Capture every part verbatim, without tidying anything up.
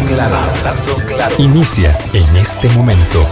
claro, hablando claro. Inicia en este momento.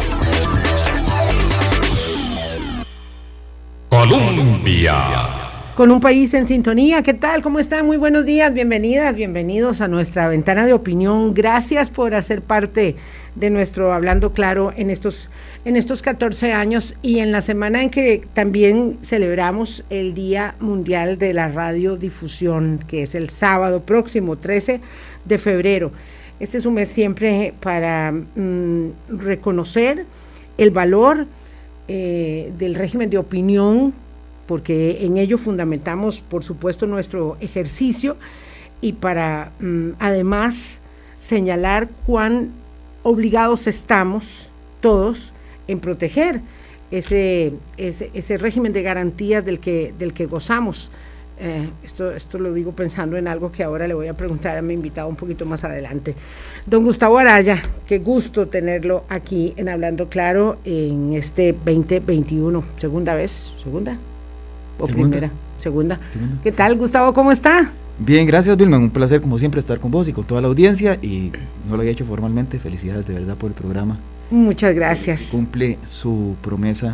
Colombia. Con un país en sintonía, ¿qué tal? ¿Cómo están? Muy buenos días, bienvenidas, bienvenidos a nuestra ventana de opinión. Gracias por hacer parte de nuestro Hablando Claro en estos, en estos catorce años y en la semana en que también celebramos el Día Mundial de la Radiodifusión, que es el sábado próximo, trece de febrero. Este es un mes siempre para mmm, reconocer el valor eh, del régimen de opinión, porque en ello fundamentamos, por supuesto, nuestro ejercicio y para mm, además señalar cuán obligados estamos todos en proteger ese, ese, ese régimen de garantías del que, del que gozamos. Eh, esto, esto lo digo pensando en algo que ahora le voy a preguntar a mi invitado un poquito más adelante. Don Gustavo Araya, qué gusto tenerlo aquí en Hablando Claro en este veinte veintiuno, segunda vez, segunda. ¿O segunda. primera? Segunda. Segunda. ¿Qué tal, Gustavo? ¿Cómo está? Bien, gracias, Vilma. Un placer, como siempre, estar con vos y con toda la audiencia. Y no lo había hecho formalmente. Felicidades, de verdad, por el programa. Muchas gracias. Cumple su promesa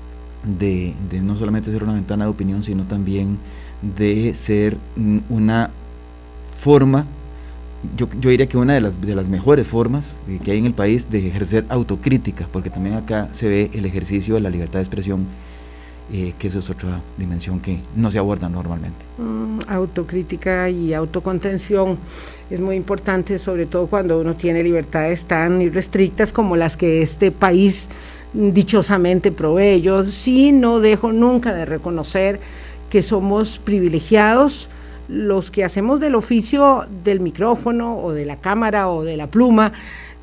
de, de no solamente ser una ventana de opinión, sino también de ser una forma, yo, yo diría que una de las, de las mejores formas que hay en el país de ejercer autocrítica, porque también acá se ve el ejercicio de la libertad de expresión. Eh, que esa es otra dimensión que no se aborda normalmente. Mm, autocrítica y autocontención es muy importante, sobre todo cuando uno tiene libertades tan irrestrictas como las que este país dichosamente provee. Yo sí no dejo nunca de reconocer que somos privilegiados los que hacemos del oficio del micrófono o de la cámara o de la pluma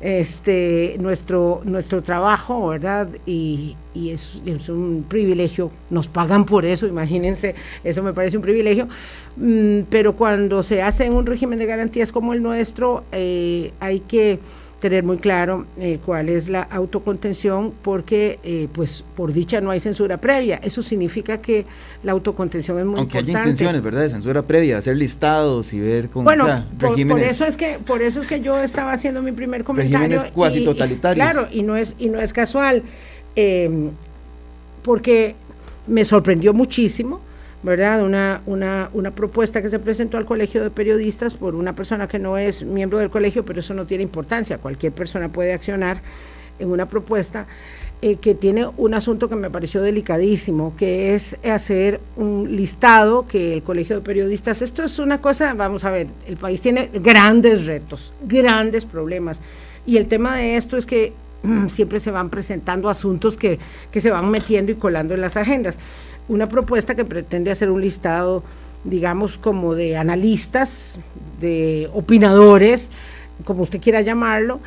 este nuestro nuestro trabajo, ¿verdad? Y, y es, es un privilegio, nos pagan por eso, imagínense, eso me parece un privilegio, mm, pero cuando se hace en un régimen de garantías como el nuestro, eh, hay que tener muy claro eh, cuál es la autocontención, porque eh, pues por dicha no hay censura previa. Eso significa que la autocontención es muy Aunque importante. Aunque haya intenciones, ¿verdad?, de censura previa, hacer listados y ver cómo, bueno, o sea, por, regímenes, por eso es que por eso es que yo estaba haciendo mi primer comentario. Regímenes cuasi totalitarios. Y, y, claro, y no es y no es casual, eh, porque me sorprendió muchísimo, ¿verdad? Una, una, una propuesta que se presentó al Colegio de Periodistas por una persona que no es miembro del colegio, pero eso no tiene importancia, cualquier persona puede accionar en una propuesta eh, que tiene un asunto que me pareció delicadísimo, que es hacer un listado que el Colegio de Periodistas, esto es una cosa, vamos a ver, el país tiene grandes retos, grandes problemas, y el tema de esto es que siempre se van presentando asuntos que, que se van metiendo y colando en las agendas. Una propuesta que pretende hacer un listado, digamos, como de analistas, de opinadores, como usted quiera llamarlo,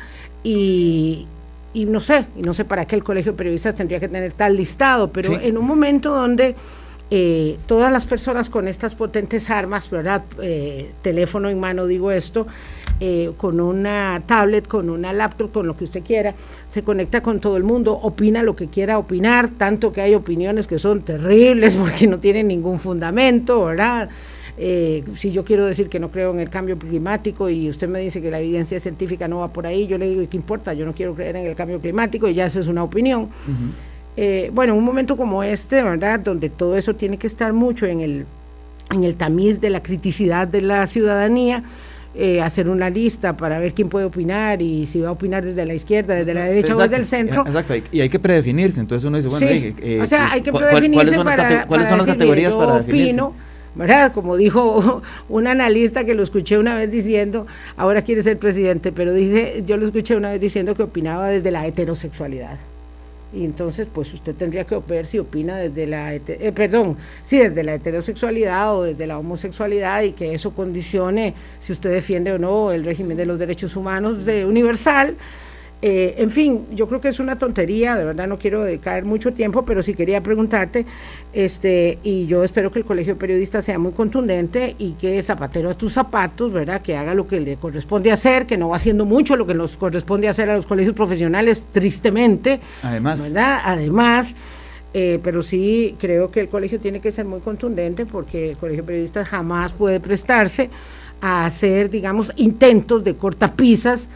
y, y no sé, y no sé para qué el Colegio de Periodistas tendría que tener tal listado, pero sí, en un momento donde eh, todas las personas con estas potentes armas, ¿verdad?, eh, teléfono en mano, digo esto, Eh, con una tablet, con una laptop, con lo que usted quiera, se conecta con todo el mundo, opina lo que quiera opinar, tanto que hay opiniones que son terribles porque no tienen ningún fundamento, ¿verdad? Eh, si yo quiero decir que no creo en el cambio climático y usted me dice que la evidencia científica no va por ahí, yo le digo, ¿qué importa? Yo no quiero creer en el cambio climático y ya eso es una opinión. Uh-huh. Eh, bueno, en un momento como este, ¿verdad?, donde todo eso tiene que estar mucho en el, en el tamiz de la criticidad de la ciudadanía, Eh, hacer una lista para ver quién puede opinar y si va a opinar desde la izquierda, desde la derecha, exacto, o desde el centro. Exacto, y hay que predefinirse, entonces uno dice, bueno, sí, eh, o sea, hay que ¿cuál, predefinirse ¿cuáles son para, las, ¿cuáles para son las decir, categorías mire, para opino, definirse? ¿verdad? Como dijo un analista que lo escuché una vez diciendo, ahora quiere ser presidente, pero dice, yo lo escuché una vez diciendo que opinaba desde la heterosexualidad. Y entonces, pues usted tendría que ver si opina desde la, eh, perdón, sí, desde la heterosexualidad o desde la homosexualidad, y que eso condicione si usted defiende o no el régimen de los derechos humanos de universal. Eh, en fin, yo creo que es una tontería, de verdad no quiero dedicar mucho tiempo, pero sí quería preguntarte, este, y yo espero que el Colegio de Periodistas sea muy contundente y que zapatero a tus zapatos, ¿verdad?, que haga lo que le corresponde hacer, que no va haciendo mucho lo que nos corresponde hacer a los colegios profesionales, tristemente, además, ¿verdad? Además, eh, pero sí creo que el colegio tiene que ser muy contundente, porque el Colegio de Periodistas jamás puede prestarse a hacer, digamos, intentos de cortapisas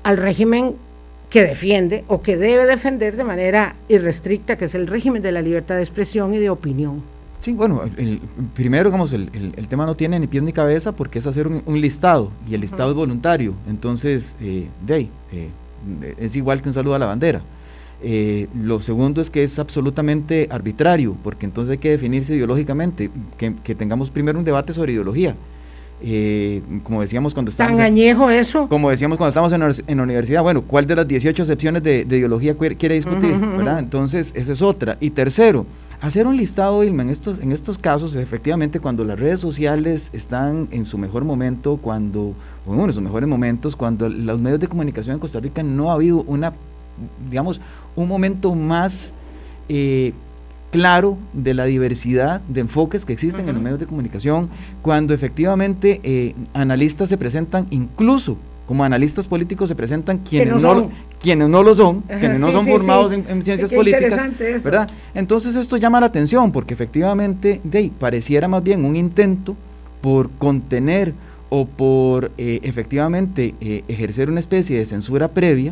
al régimen que defiende o que debe defender de manera irrestricta, que es el régimen de la libertad de expresión y de opinión. Sí, bueno, el, el, primero, digamos, el, el, el tema no tiene ni pies ni cabeza porque es hacer un, un listado, y el listado uh-huh. es voluntario, entonces, eh, de ahí, eh, es igual que un saludo a la bandera. Eh, lo segundo es que es absolutamente arbitrario, porque entonces hay que definirse ideológicamente, que, que tengamos primero un debate sobre ideología. Eh, como decíamos cuando estábamos tan añejo eso como decíamos cuando estábamos en, en la universidad, bueno, ¿cuál de las dieciocho acepciones de, de ideología quiere, quiere discutir? Uh-huh, ¿verdad? Entonces esa es otra. Y tercero, hacer un listado, Ilma, en estos, en estos casos, efectivamente, cuando las redes sociales están en su mejor momento, cuando, o en uno de sus mejores momentos, cuando los medios de comunicación en Costa Rica no ha habido una, digamos, un momento más eh, claro de la diversidad de enfoques que existen uh-huh. en los medios de comunicación, cuando efectivamente eh, analistas se presentan, incluso como analistas políticos se presentan quienes no, no, quienes no lo son, uh-huh, quienes no sí, son sí, formados sí. En, en ciencias sí, políticas, ¿verdad? Entonces esto llama la atención, porque efectivamente de ahí, pareciera más bien un intento por contener o por eh, efectivamente eh, ejercer una especie de censura previa,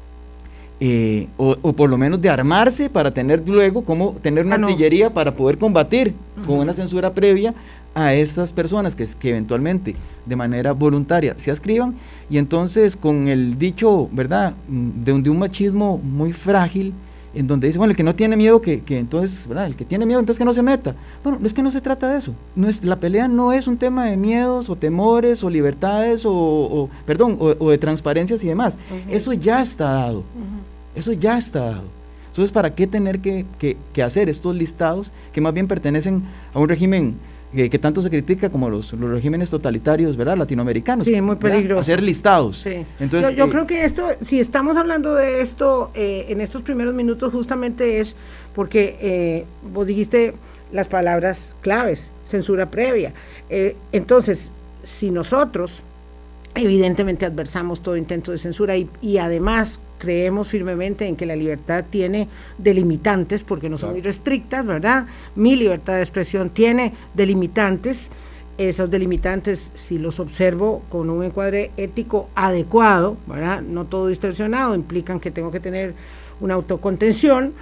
Eh, o, o por lo menos de armarse para tener luego como tener una ah, no. artillería para poder combatir uh-huh. con una censura previa a esas personas que, que eventualmente de manera voluntaria se ascriban, y entonces con el dicho, ¿verdad?, de un, de un machismo muy frágil, en donde dice, bueno, el que no tiene miedo, que, que entonces, ¿verdad?, el que tiene miedo, entonces que no se meta. Bueno, es que no se trata de eso, no es, la pelea no es un tema de miedos o temores o libertades o, o perdón, o, o de transparencias y demás, uh-huh. eso ya está dado. Uh-huh. Eso ya está dado. Entonces, ¿para qué tener que, que, que hacer estos listados que más bien pertenecen a un régimen que, que tanto se critica como los, los regímenes totalitarios, ¿verdad?, latinoamericanos? Sí, muy peligroso. Hacer listados. Sí. Entonces, yo yo eh, creo que esto, si estamos hablando de esto eh, en estos primeros minutos, justamente es porque eh, vos dijiste las palabras claves, censura previa. Eh, entonces, si nosotros evidentemente adversamos todo intento de censura y, y además creemos firmemente en que la libertad tiene delimitantes, porque no son muy restrictas, ¿verdad? Mi libertad de expresión tiene delimitantes, esos delimitantes, si los observo con un encuadre ético adecuado, ¿verdad?, no todo distorsionado, implican que tengo que tener una autocontención.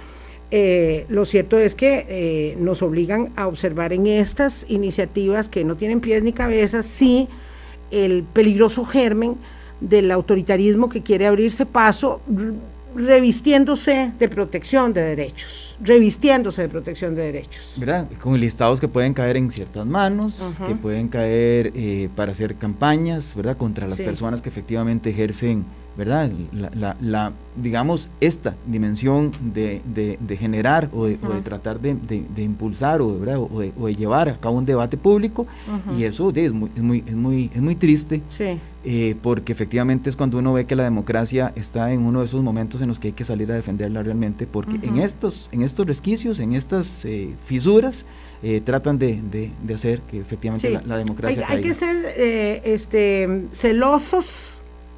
Eh, lo cierto es que eh, nos obligan a observar en estas iniciativas que no tienen pies ni cabeza, sí, el peligroso germen del autoritarismo que quiere abrirse paso, revistiéndose de protección de derechos, revistiéndose de protección de derechos. ¿Verdad? Con listados que pueden caer en ciertas manos, uh-huh. que pueden caer eh, para hacer campañas, ¿verdad?, contra las sí. personas que efectivamente ejercen, ¿verdad?, la, la, la digamos, esta dimensión de, de, de generar o de, uh-huh. o de tratar de, de, de impulsar o, ¿verdad?, o, de, o de llevar a cabo un debate público, uh-huh. y eso de, es, muy, es, muy, es, muy, es muy triste, sí. eh, porque efectivamente es cuando uno ve que la democracia está en uno de esos momentos en los que hay que salir a defenderla realmente, porque uh-huh. en estos en estos resquicios, en estas eh, fisuras, eh, tratan de, de, de hacer que efectivamente sí. la, la democracia hay, hay que ser eh, este, celosos,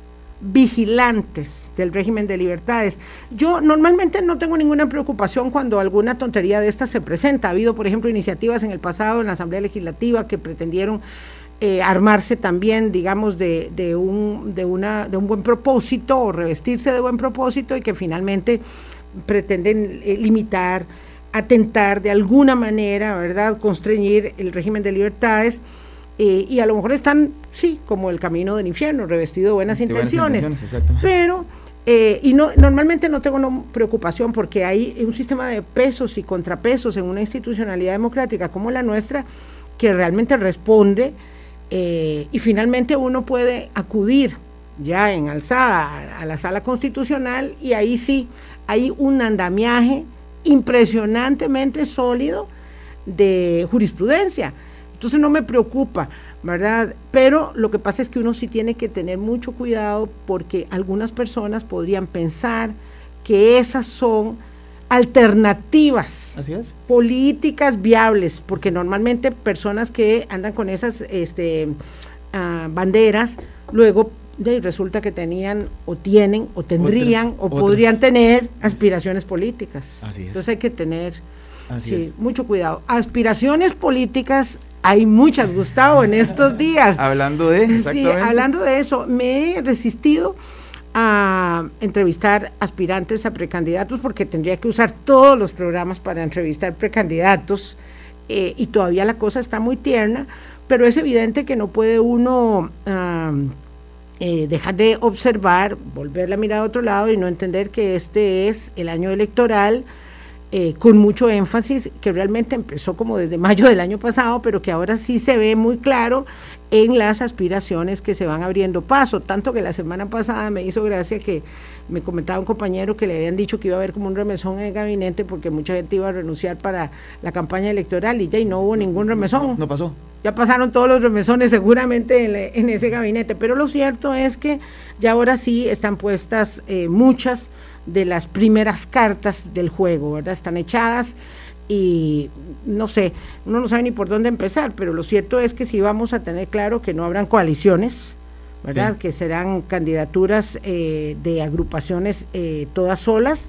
vigilantes del régimen de libertades. Yo normalmente no tengo ninguna preocupación cuando alguna tontería de esta se presenta. Ha habido, por ejemplo, iniciativas en el pasado en la Asamblea Legislativa que pretendieron eh, armarse también, digamos, de, de, un, de, una, de un buen propósito o revestirse de buen propósito, y que finalmente pretenden eh, limitar, atentar de alguna manera, ¿verdad?, constreñir el régimen de libertades. Eh, y a lo mejor están, sí, como el camino del infierno, revestido de buenas de intenciones, buenas intenciones pero, eh, y no, normalmente no tengo no, preocupación, porque hay un sistema de pesos y contrapesos en una institucionalidad democrática como la nuestra, que realmente responde, eh, y finalmente uno puede acudir ya en alzada a, a la sala constitucional, y ahí sí, hay un andamiaje impresionantemente sólido de jurisprudencia. Entonces no me preocupa, ¿verdad? Pero lo que pasa es que uno sí tiene que tener mucho cuidado, porque algunas personas podrían pensar que esas son alternativas Así es. políticas viables, porque normalmente personas que andan con esas este, uh, banderas, luego de, resulta que tenían o tienen o tendrían otras, o otras. podrían tener aspiraciones políticas. Así es. Entonces hay que tener Así sí, es. mucho cuidado. Aspiraciones políticas hay muchas, Gustavo, en estos días. Hablando de, exactamente. Sí, hablando de eso, me he resistido a entrevistar aspirantes a precandidatos, porque tendría que usar todos los programas para entrevistar precandidatos, eh, y todavía la cosa está muy tierna, pero es evidente que no puede uno uh, eh, dejar de observar, volver la mirada a otro lado y no entender que este es el año electoral, eh, con mucho énfasis, que realmente empezó como desde mayo del año pasado, pero que ahora sí se ve muy claro en las aspiraciones que se van abriendo paso, tanto que la semana pasada me hizo gracia que me comentaba un compañero que le habían dicho que iba a haber como un remesón en el gabinete porque mucha gente iba a renunciar para la campaña electoral y ya y no hubo ningún remesón. No, no pasó. Ya pasaron todos los remesones seguramente en, en ese gabinete, pero lo cierto es que ya ahora sí están puestas eh, muchas de las primeras cartas del juego, ¿verdad? Están echadas y no sé, uno no sabe ni por dónde empezar, pero lo cierto es que sí vamos a tener claro que no habrán coaliciones, ¿verdad? Sí. Que serán candidaturas eh, de agrupaciones eh, todas solas,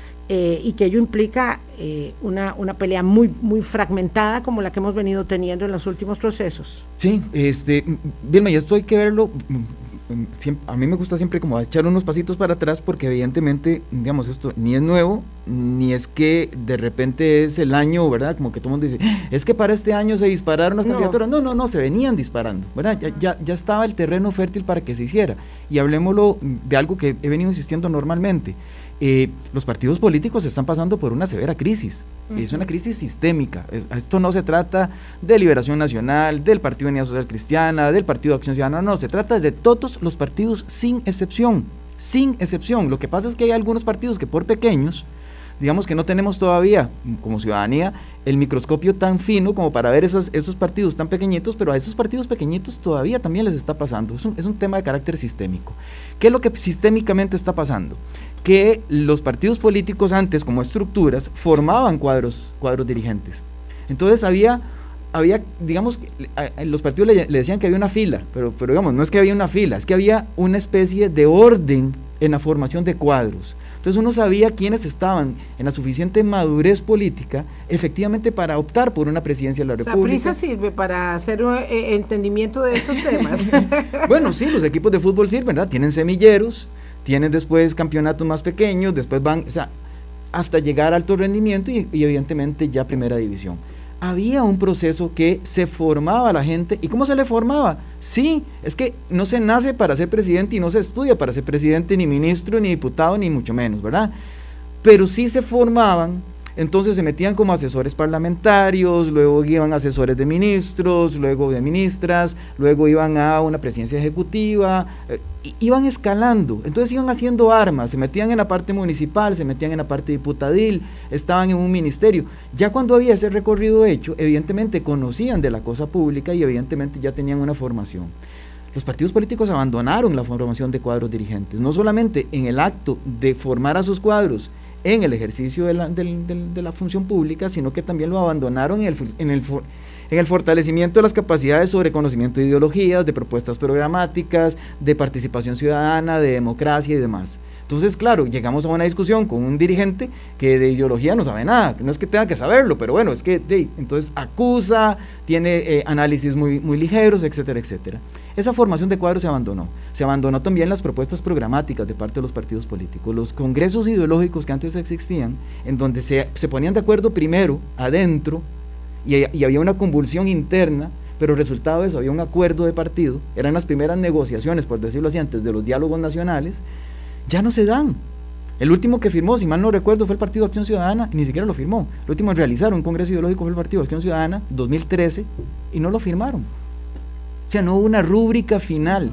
eh, y que ello implica eh, una, una pelea muy, muy fragmentada como la que hemos venido teniendo en los últimos procesos. Sí, este, Vilma, y esto hay que verlo. Siempre, a mí me gusta siempre como echar unos pasitos para atrás porque evidentemente, digamos, esto ni es nuevo, ni es que de repente es el año, ¿verdad? Como que todo el mundo dice, es que para este año se dispararon las no. candidaturas. No, no, no, se venían disparando, ¿verdad? Ya, ya, ya estaba el terreno fértil para que se hiciera. Y hablemoslo de algo que he venido insistiendo normalmente. Eh, los partidos políticos están pasando por una severa crisis, uh-huh. es una crisis sistémica. Es, esto no se trata de Liberación Nacional, del Partido de Unidad Social Cristiana, del Partido de Acción Ciudadana, no, se trata de todos los partidos sin excepción, sin excepción. Lo que pasa es que hay algunos partidos que por pequeños, digamos que no tenemos todavía, como ciudadanía, el microscopio tan fino como para ver esos, esos partidos tan pequeñitos, pero a esos partidos pequeñitos todavía también les está pasando. Es un, es un tema de carácter sistémico. ¿Qué es lo que sistémicamente está pasando? Que los partidos políticos antes, como estructuras, formaban cuadros, cuadros dirigentes. Entonces había, había digamos, los partidos le, le decían que había una fila, pero, pero digamos, no es que había una fila, es que había una especie de orden en la formación de cuadros. Entonces uno sabía quiénes estaban en la suficiente madurez política efectivamente para optar por una presidencia de la República. O sea, PRISA sirve para hacer un eh, entendimiento de estos temas. Bueno, sí, los equipos de fútbol sirven, ¿verdad? Tienen semilleros, tienen después campeonatos más pequeños, después van, o sea, hasta llegar a alto rendimiento y, y evidentemente ya primera división. Había un proceso que se formaba la gente. ¿Y cómo se le formaba? Sí, es que no se nace para ser presidente y no se estudia para ser presidente, ni ministro, ni diputado, ni mucho menos, ¿verdad? Pero sí se formaban, entonces se metían como asesores parlamentarios, luego iban asesores de ministros, luego de ministras, luego iban a una presidencia ejecutiva, eh, iban escalando, entonces iban haciendo armas, se metían en la parte municipal, se metían en la parte diputadil, estaban en un ministerio. Ya cuando había ese recorrido hecho, evidentemente conocían de la cosa pública y evidentemente ya tenían una formación. Los partidos políticos abandonaron la formación de cuadros dirigentes, no solamente en el acto de formar a sus cuadros en el ejercicio de la, de, de, de la función pública, sino que también lo abandonaron en el, en, el, en el fortalecimiento de las capacidades sobre conocimiento de ideologías, de propuestas programáticas, de participación ciudadana, de democracia y demás. Entonces, claro, llegamos a una discusión con un dirigente que de ideología no sabe nada, no es que tenga que saberlo, pero bueno, es que de, entonces acusa, tiene eh, análisis muy, muy ligeros, etcétera, etcétera. Esa formación de cuadros se abandonó. Se abandonó también las propuestas programáticas de parte de los partidos políticos, los congresos ideológicos que antes existían, en donde se, se ponían de acuerdo primero, adentro, y, y había una convulsión interna, pero resultado de eso había un acuerdo de partido, eran las primeras negociaciones, por decirlo así, antes de los diálogos nacionales, ya no se dan. El último que firmó, si mal no recuerdo, fue el Partido de Acción Ciudadana, y ni siquiera lo firmó. El último en realizar un congreso ideológico fue el Partido de Acción Ciudadana, dos mil trece, y no lo firmaron. O sea, no hubo una rúbrica final.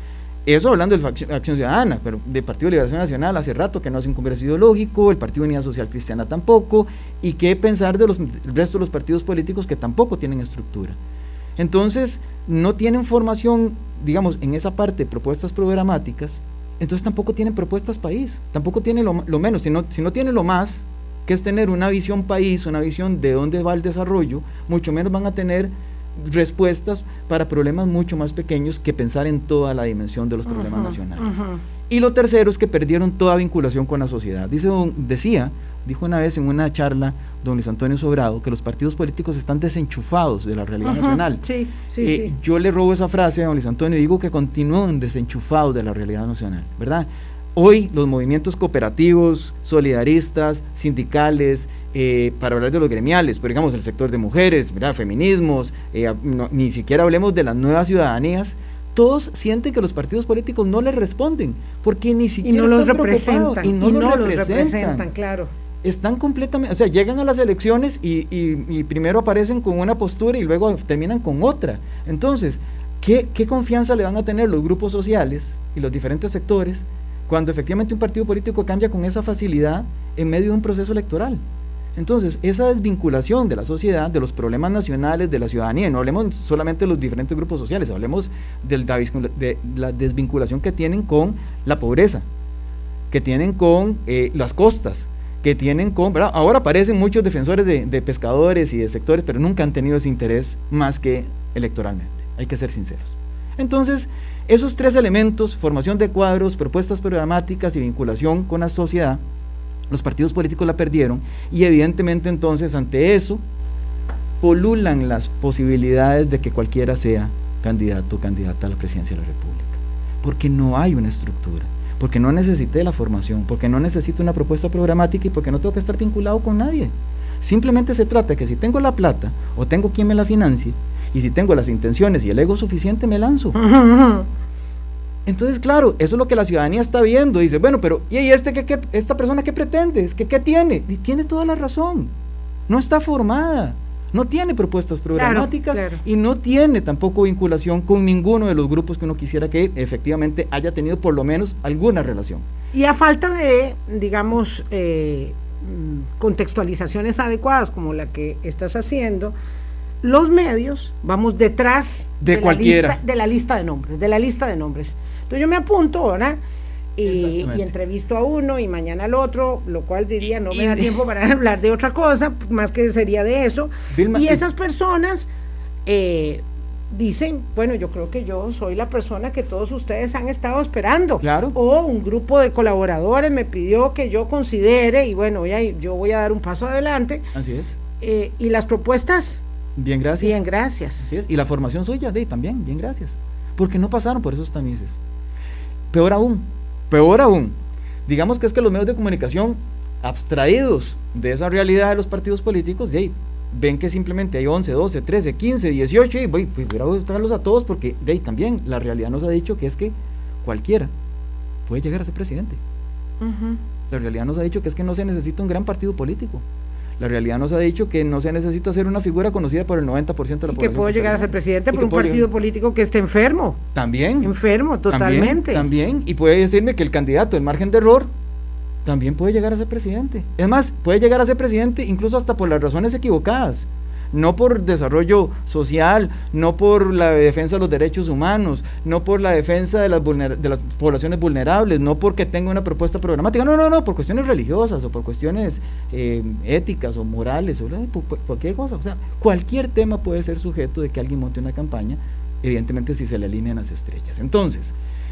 Eso hablando de Acción Ciudadana, pero del Partido de Liberación Nacional hace rato que no hace un congreso ideológico, el Partido de Unidad Social Cristiana tampoco, y qué pensar de los, del resto de los partidos políticos que tampoco tienen estructura. Entonces, no tienen formación, digamos, en esa parte, propuestas programáticas, entonces tampoco tienen propuestas país, tampoco tienen lo, lo menos, si no, si no tienen lo más, que es tener una visión país, una visión de dónde va el desarrollo, mucho menos van a tener respuestas para problemas mucho más pequeños que pensar en toda la dimensión de los problemas uh-huh, nacionales. Uh-huh. Y lo tercero es que perdieron toda vinculación con la sociedad. Dice, decía, dijo una vez en una charla don Luis Antonio Sobrado, que los partidos políticos están desenchufados de la realidad uh-huh, nacional. Sí, sí, eh, sí. Yo le robo esa frase a don Luis Antonio y digo que continúan desenchufados de la realidad nacional, ¿verdad? hoy los movimientos cooperativos, solidaristas, sindicales, eh, para hablar de los gremiales, pero digamos el sector de mujeres, ¿verdad? Feminismos, eh, no, ni siquiera hablemos de las nuevas ciudadanías, todos sienten que los partidos políticos no les responden, porque ni siquiera y no están los representan, y no, y los, no representan. los representan, claro. Están completamente, o sea, llegan a las elecciones y, y, y primero aparecen con una postura y luego terminan con otra. Entonces, ¿qué, qué confianza le van a tener los grupos sociales y los diferentes sectores cuando efectivamente un partido político cambia con esa facilidad en medio de un proceso electoral? Entonces, esa desvinculación de la sociedad, de los problemas nacionales, de la ciudadanía, no hablemos solamente de los diferentes grupos sociales, hablemos de la, de la desvinculación que tienen con la pobreza, que tienen con eh, las costas, que tienen con, ¿verdad? Ahora aparecen muchos defensores de, de pescadores y de sectores, pero nunca han tenido ese interés más que electoralmente, hay que ser sinceros. Entonces, esos tres elementos, formación de cuadros, propuestas programáticas y vinculación con la sociedad, los partidos políticos la perdieron, y evidentemente entonces ante eso polulan las posibilidades de que cualquiera sea candidato o candidata a la presidencia de la República, porque no hay una estructura, porque no necesité la formación, porque no necesito una propuesta programática y porque no tengo que estar vinculado con nadie. Simplemente se trata de que si tengo la plata o tengo quien me la financie, y si tengo las intenciones y el ego suficiente, me lanzo. Entonces, claro, eso es lo que la ciudadanía está viendo. Dice, bueno, pero ¿y este qué, qué, esta persona qué pretende? ¿Qué, qué tiene? Y tiene toda la razón. No está formada, no tiene propuestas programáticas, claro, claro. Y no tiene tampoco vinculación con ninguno de los grupos que uno quisiera que efectivamente haya tenido por lo menos alguna relación. Y a falta de, digamos, eh, contextualizaciones adecuadas como la que estás haciendo, los medios vamos detrás de, de cualquiera la lista, de la lista de nombres, de la lista de nombres. Entonces yo me apunto, ¿verdad? Y, y entrevisto a uno y mañana al otro, lo cual diría no me da tiempo para hablar de otra cosa, más que sería de eso. Vilma, y esas personas eh, dicen, bueno, yo creo que yo soy la persona que todos ustedes han estado esperando. Claro. O un grupo de colaboradores me pidió que yo considere, y bueno, ya, yo voy a dar un paso adelante. Así es. Eh, y las propuestas... Bien, gracias. Bien, gracias. Así es. Y la formación suya, de también, bien, gracias. Porque no pasaron por esos tamices. Peor aún, peor aún, digamos que es que los medios de comunicación, abstraídos de esa realidad de los partidos políticos, de ahí, ven que simplemente hay once, doce, trece, quince, dieciocho, y voy, pues voy a buscarlos a todos, porque de ahí también la realidad nos ha dicho que es que cualquiera puede llegar a ser presidente. Uh-huh. La realidad nos ha dicho que es que no se necesita un gran partido político. La realidad nos ha dicho que no se necesita ser una figura conocida por el noventa por ciento de la y población. Que puedo llegar a ser presidente por un partido llegar... político que esté enfermo. También. Enfermo, totalmente. También, también. Y puede decirme que el candidato, el margen de error, también puede llegar a ser presidente. Es más, puede llegar a ser presidente incluso hasta por las razones equivocadas. No por desarrollo social, no por la defensa de los derechos humanos, no por la defensa de las, vulner- de las poblaciones vulnerables, no porque tenga una propuesta programática, no, no, no, por cuestiones religiosas o por cuestiones eh, éticas o morales, o por, por cualquier cosa. O sea, cualquier tema puede ser sujeto de que alguien monte una campaña, evidentemente si se le alinean las estrellas. Entonces,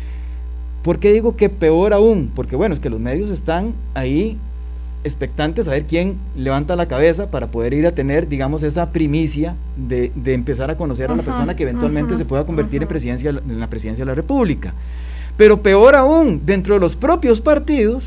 ¿por qué digo que peor aún? Porque bueno, es que los medios están ahí expectantes a ver quién levanta la cabeza para poder ir a tener, digamos, esa primicia de, de empezar a conocer uh-huh, a la persona que eventualmente uh-huh, se pueda convertir uh-huh. en, presidencia, en la presidencia de la República. Pero peor aún, dentro de los propios partidos,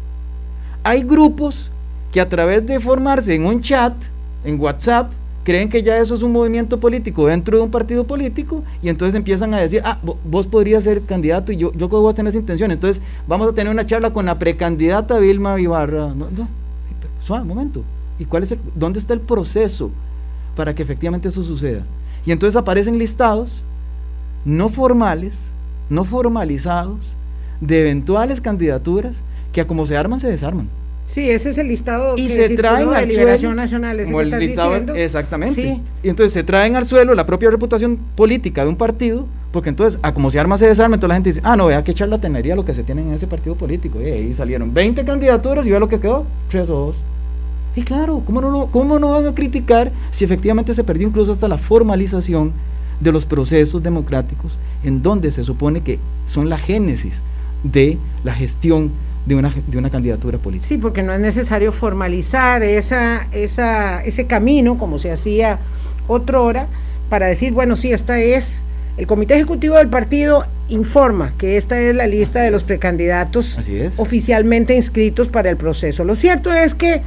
hay grupos que a través de formarse en un chat, en WhatsApp, creen que ya eso es un movimiento político dentro de un partido político, y entonces empiezan a decir, ah, vos podrías ser candidato y yo, yo creo que vos tenés intención, entonces vamos a tener una charla con la precandidata Vilma Ibarra. No, no, suave, un momento, ¿y cuál es el, dónde está el proceso para que efectivamente eso suceda? Y entonces aparecen listados no formales, no formalizados, de eventuales candidaturas que a como se arman, se desarman. Sí, ese es el listado y que se traen de al Liberación suelo, Nacional, ese como que el estás listado, diciendo. exactamente. Sí. Y entonces se traen al suelo la propia reputación política de un partido, porque entonces, a como se arma, se desarma, entonces la gente dice, ah, no, vea qué charlatanería lo que se tiene en ese partido político. Y ahí salieron veinte candidaturas y vea lo que quedó, tres o dos. Y claro, ¿cómo no, lo, ¿cómo no van a criticar si efectivamente se perdió incluso hasta la formalización de los procesos democráticos, en donde se supone que son la génesis de la gestión de una, de una candidatura política? Sí, porque no es necesario formalizar esa, esa, ese camino, como se hacía otrora, para decir, bueno, sí, esta es El Comité Ejecutivo del partido informa que esta es la lista de los precandidatos oficialmente inscritos para el proceso. Lo cierto es que,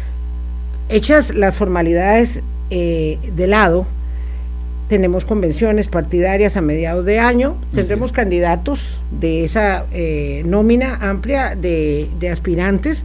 hechas las formalidades eh, de lado, tenemos convenciones partidarias a mediados de año, tendremos candidatos de esa eh, nómina amplia de, de aspirantes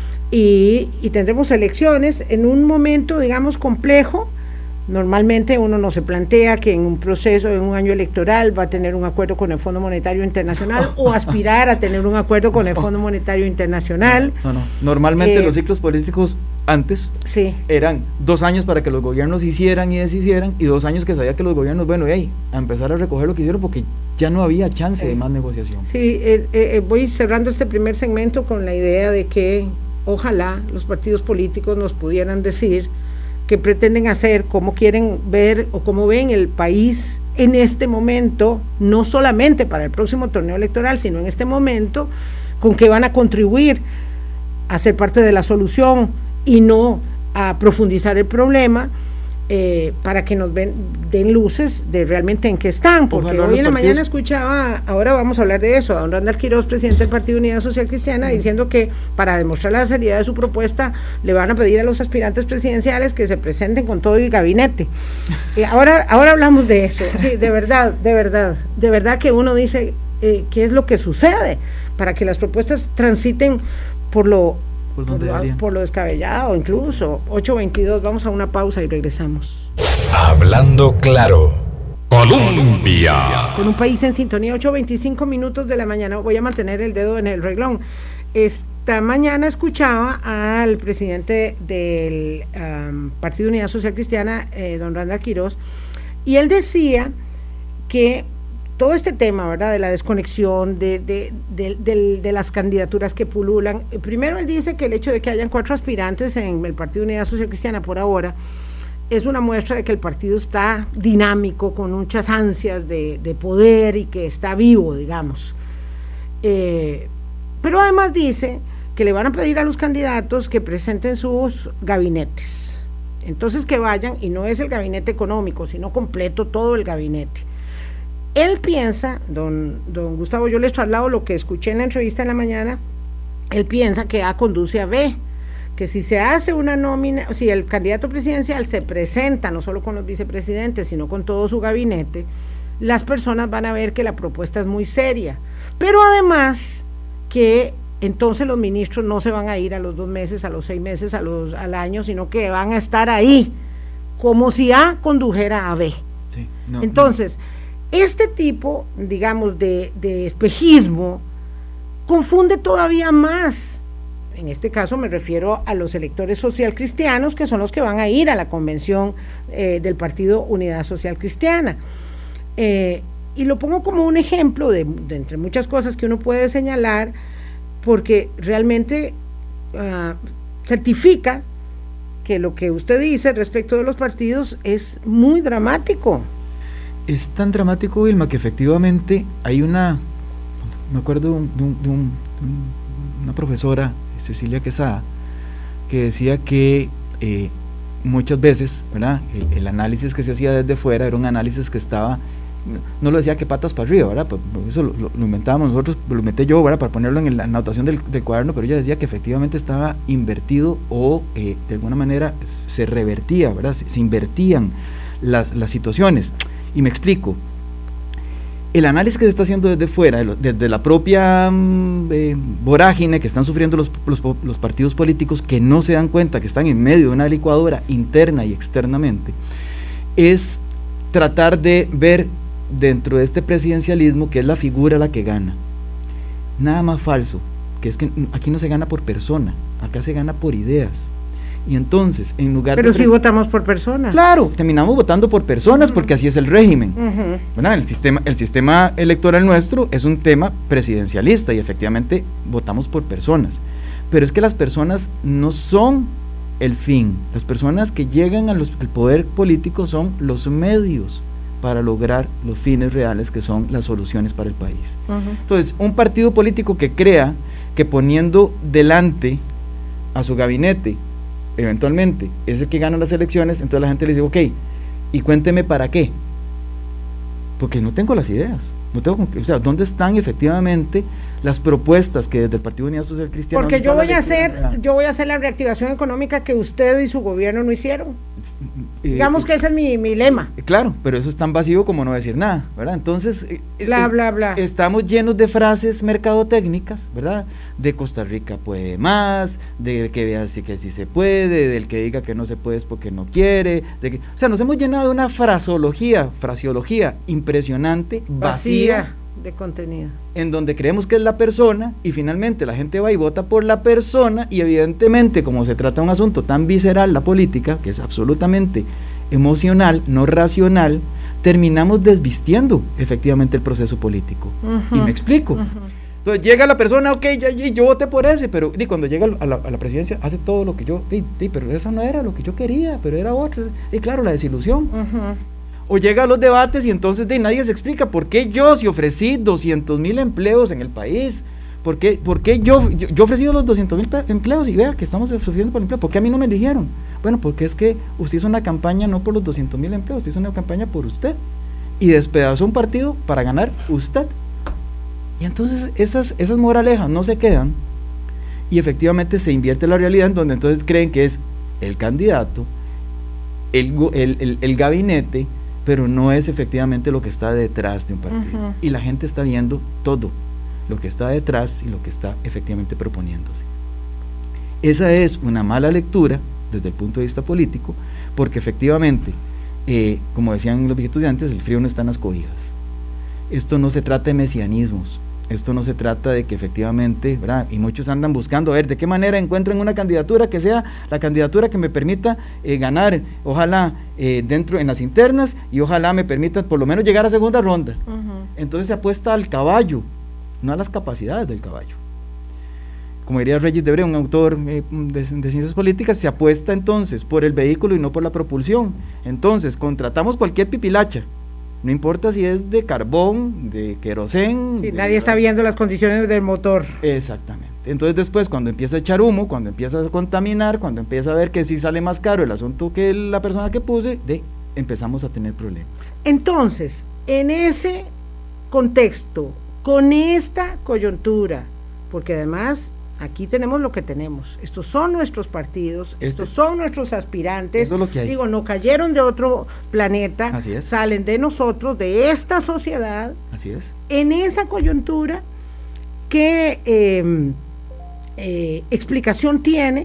y, y tendremos elecciones en un momento, digamos, complejo. Normalmente uno no se plantea que en un proceso, en un año electoral, va a tener un acuerdo con el Fondo Monetario Internacional o aspirar a tener un acuerdo con el Fondo Monetario Internacional. No, no, no. Normalmente eh, los ciclos políticos antes sí. eran dos años para que los gobiernos hicieran y deshicieran y dos años que sabía que los gobiernos, bueno, y ahí, a empezar a recoger lo que hicieron porque ya no había chance sí. de más negociación. Sí, eh, eh, voy cerrando este primer segmento con la idea de que ojalá los partidos políticos nos pudieran decir qué pretenden hacer, cómo quieren ver o cómo ven el país en este momento, no solamente para el próximo torneo electoral, sino en este momento, con qué van a contribuir a ser parte de la solución y no a profundizar el problema, eh, para que nos ven, den luces de realmente en qué están, porque hoy en la mañana escuchaba, ahora vamos a hablar de eso, a don Randall Quiroz, presidente del Partido Unidad Social Cristiana, uh-huh. diciendo que para demostrar la seriedad de su propuesta le van a pedir a los aspirantes presidenciales que se presenten con todo el gabinete. Eh, ahora, ahora hablamos de eso, sí, de verdad, de verdad, de verdad que uno dice eh, qué es lo que sucede para que las propuestas transiten por lo Por, por, lo, por lo descabellado, incluso. Ocho veintidós, vamos a una pausa y regresamos. Hablando claro. Colombia. Con un país en sintonía, ocho veinticinco minutos de la mañana. Voy a mantener el dedo en el reglón. Esta mañana escuchaba al presidente del um, Partido Unidad Social Cristiana, eh, don Randall Quiroz, y él decía que todo este tema, ¿verdad?, de la desconexión, de, de, de, de, de las candidaturas que pululan. Primero él dice que el hecho de que hayan cuatro aspirantes en el Partido Unidad Social Cristiana por ahora es una muestra de que el partido está dinámico, con muchas ansias de, de poder y que está vivo, digamos. Eh, pero además dice que le van a pedir a los candidatos que presenten sus gabinetes. Entonces que vayan, y no es el gabinete económico, sino completo todo el gabinete. Él piensa, don, don Gustavo, yo les traslado lo que escuché en la entrevista en la mañana, él piensa que A conduce a B, que si se hace una nómina, si el candidato presidencial se presenta no solo con los vicepresidentes, sino con todo su gabinete, las personas van a ver que la propuesta es muy seria, pero además que entonces los ministros no se van a ir a los dos meses, a los seis meses, a los, al año, sino que van a estar ahí, como si A condujera a B. Sí, no, entonces, no. Este tipo, digamos, de, de espejismo confunde todavía más. En este caso me refiero a los electores social cristianos, que son los que van a ir a la convención eh, del Partido Unidad Social Cristiana. Eh, y lo pongo como un ejemplo de, de entre muchas cosas que uno puede señalar, porque realmente uh, certifica que lo que usted dice respecto de los partidos es muy dramático. Es tan dramático, Vilma, que efectivamente hay una, me acuerdo de, un, de, un, de, un, de un, una profesora, Cecilia Quesada, que decía que eh, muchas veces, ¿verdad?, el, el análisis que se hacía desde fuera era un análisis que estaba, no lo decía que patas para arriba, ¿verdad?, pues, eso lo, lo, lo inventábamos nosotros, lo inventé yo, ¿verdad?, para ponerlo en la anotación del, del cuaderno, pero ella decía que efectivamente estaba invertido o eh, de alguna manera se revertía, ¿verdad?, se, se invertían las, las situaciones. Y me explico, el análisis que se está haciendo desde fuera, desde la propia eh, vorágine que están sufriendo los, los, los partidos políticos, que no se dan cuenta que están en medio de una licuadora interna y externamente, es tratar de ver dentro de este presidencialismo que es la figura la que gana. Nada más falso, que es que aquí no se gana por persona, acá se gana por ideas. Y entonces, en lugar Pero de... si votamos por personas. Claro, terminamos votando por personas, uh-huh, porque así es el régimen. Uh-huh. Bueno, el sistema, el sistema electoral nuestro es un tema presidencialista y efectivamente votamos por personas. Pero es que las personas no son el fin. Las personas que llegan a los, al poder político son los medios para lograr los fines reales, que son las soluciones para el país. Uh-huh. Entonces, un partido político que crea que poniendo delante a su gabinete eventualmente es el que gana las elecciones, entonces la gente le dice, ok, y cuénteme para qué. porque no tengo las ideas. No tengo, o sea, ¿dónde están efectivamente las propuestas que desde el Partido Unidad Social Cristiana? Porque yo voy a hacer, yo voy a hacer la reactivación económica que usted y su gobierno no hicieron. Eh, Digamos que ese es mi, mi lema. Claro, pero eso es tan vacío como no decir nada, ¿verdad? Entonces, bla, es, bla, bla. Estamos llenos de frases mercadotécnicas, ¿verdad? De Costa Rica puede más, de que vea si que sí se puede, del que diga que no se puede es porque no quiere, de que, o sea, nos hemos llenado de una fraseología, fraseología impresionante, vacía, vacía de contenido, en donde creemos que es la persona y finalmente la gente va y vota por la persona, y evidentemente como se trata de un asunto tan visceral, la política, que es absolutamente emocional, no racional, terminamos desvistiendo efectivamente el proceso político. Uh-huh. Y me explico. Uh-huh. Entonces llega la persona, ok, ya, ya, yo voté por ese, pero y cuando llega a la, a la presidencia hace todo lo que yo, y, y, pero eso no era lo que yo quería, pero era otro, y claro, la desilusión. Uh-huh. O llega a los debates y entonces de nadie se explica por qué yo, si ofrecí doscientos mil empleos en el país, por qué, por qué yo, yo, yo he ofrecido los doscientos mil empleos y vea que estamos sufriendo por empleo, ¿por qué a mí no me eligieron? Bueno, porque es que usted hizo una campaña no por los doscientos mil empleos, usted hizo una campaña por usted y despedazó un partido para ganar usted. Y entonces esas, esas moralejas no se quedan y efectivamente se invierte la realidad en donde entonces creen que es el candidato, el, el, el, el gabinete, pero no es efectivamente lo que está detrás de un partido. Uh-huh. Y la gente está viendo todo lo que está detrás y lo que está efectivamente proponiéndose. Esa es una mala lectura desde el punto de vista político, porque efectivamente, eh, como decían los viejitos de antes, el frío no está en las cobijas. Esto no se trata de mesianismos, esto no se trata de que efectivamente, ¿verdad? Y muchos andan buscando a ver de qué manera encuentran una candidatura que sea la candidatura que me permita eh, ganar, ojalá eh, dentro en las internas, y ojalá me permita por lo menos llegar a segunda ronda. Uh-huh. Entonces se apuesta al caballo, no a las capacidades del caballo. Como diría Regis Debré, un autor eh, de, de ciencias políticas, se apuesta entonces por el vehículo y no por la propulsión. Entonces contratamos cualquier pipilacha, no importa si es de carbón, de querosén. Sí, de, nadie está viendo las condiciones del motor. Exactamente. Entonces después, cuando empieza a echar humo, cuando empieza a contaminar, cuando empieza a ver que sí sale más caro el asunto que la persona que puse, de, empezamos a tener problemas. Entonces, en ese contexto, con esta coyuntura, porque además aquí tenemos lo que tenemos, estos son nuestros partidos, este, estos son nuestros aspirantes, eso es lo que hay. Digo, no cayeron de otro planeta, así es. Salen de nosotros, de esta sociedad. Así es. En esa coyuntura, ¿qué eh, eh, explicación tiene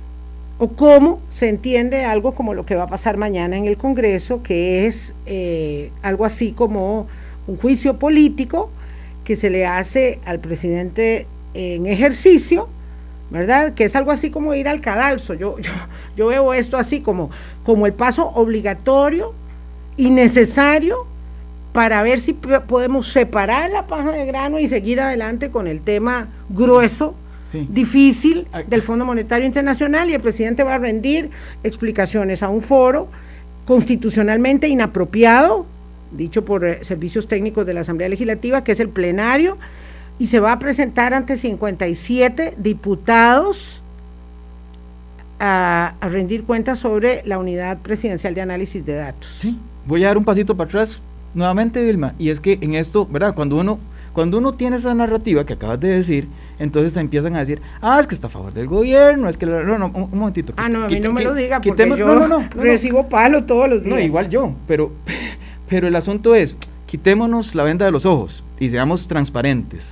o cómo se entiende algo como lo que va a pasar mañana en el Congreso, que es eh, algo así como un juicio político que se le hace al presidente en ejercicio, ¿verdad? Que es algo así como ir al cadalso. Yo, yo, yo veo esto así como, como el paso obligatorio y necesario para ver si p- podemos separar la paja de grano y seguir adelante con el tema grueso, sí, difícil del Fondo Monetario Internacional, y el presidente va a rendir explicaciones a un foro constitucionalmente inapropiado, dicho por eh, servicios técnicos de la Asamblea Legislativa, que es el plenario, y se va a presentar ante cincuenta y siete diputados a, a rendir cuentas sobre la Unidad Presidencial de Análisis de Datos. Sí, voy a dar un pasito para atrás nuevamente, Vilma, y es que en esto, ¿verdad? Cuando uno, cuando uno tiene esa narrativa que acabas de decir, entonces empiezan a decir, ah, es que está a favor del gobierno, es que, no, no, un, un momentito. Ah, no, a mí quite, no me quite, lo diga, porque quitemos, yo no, no, no, no, recibo no. palo todos los días. No, igual yo, pero, pero el asunto es, quitémonos la venda de los ojos y seamos transparentes.